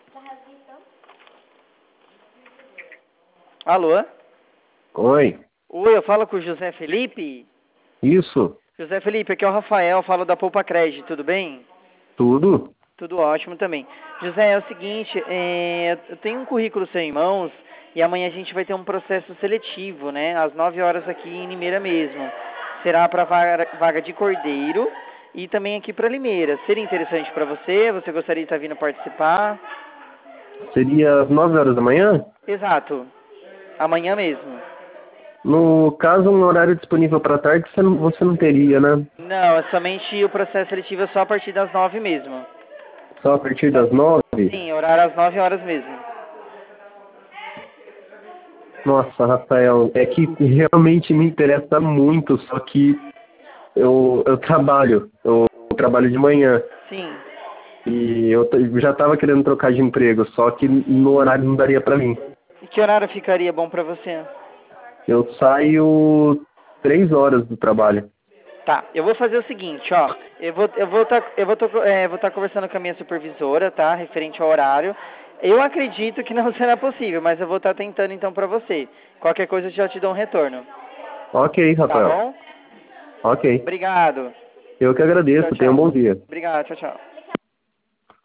Alô? Oi, Oi, eu falo com o José Felipe? isso, José Felipe, aqui é o Rafael, falo da Poupa Crédito, tudo bem? tudo? Tudo ótimo também. José, é o seguinte, eu tenho um currículo seu em mãos e amanhã a gente vai ter um processo seletivo, né? Às 9 horas aqui em Limeira mesmo. Será para vaga de cordeiro e também aqui para Limeira. Seria interessante para você? Você gostaria de estar vindo participar? Seria às 9 horas da manhã? Exato. Amanhã mesmo. No caso, um horário disponível para tarde você não teria, né? Não, é somente o processo seletivo é só a partir das 9 mesmo. Só a partir das 9? Sim, horário às 9 horas mesmo. Nossa, Rafael, é que realmente me interessa muito, só que eu trabalho de manhã Sim. e já estava querendo trocar de emprego, só que no horário não daria para mim. E que horário ficaria bom pra você? Eu saio 3 horas do trabalho. Tá, eu vou fazer o seguinte, ó. Vou tá conversando com a minha supervisora, tá? Referente ao horário. Eu acredito que não será possível, mas eu vou estar tentando então pra você. Qualquer coisa eu já te dou um retorno. Ok, Tá Rafael. bom? Ok. Obrigado. Eu que Tchau, agradeço. Tenha um tchau. bom dia. Obrigado, tchau, tchau.